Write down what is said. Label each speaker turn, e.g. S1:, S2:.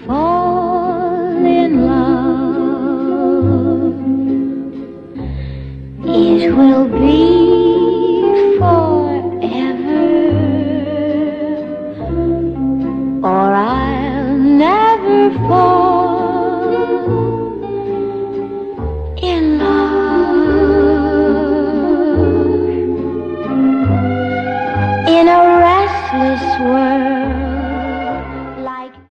S1: fall in love, it will be forever, or I'll never fall.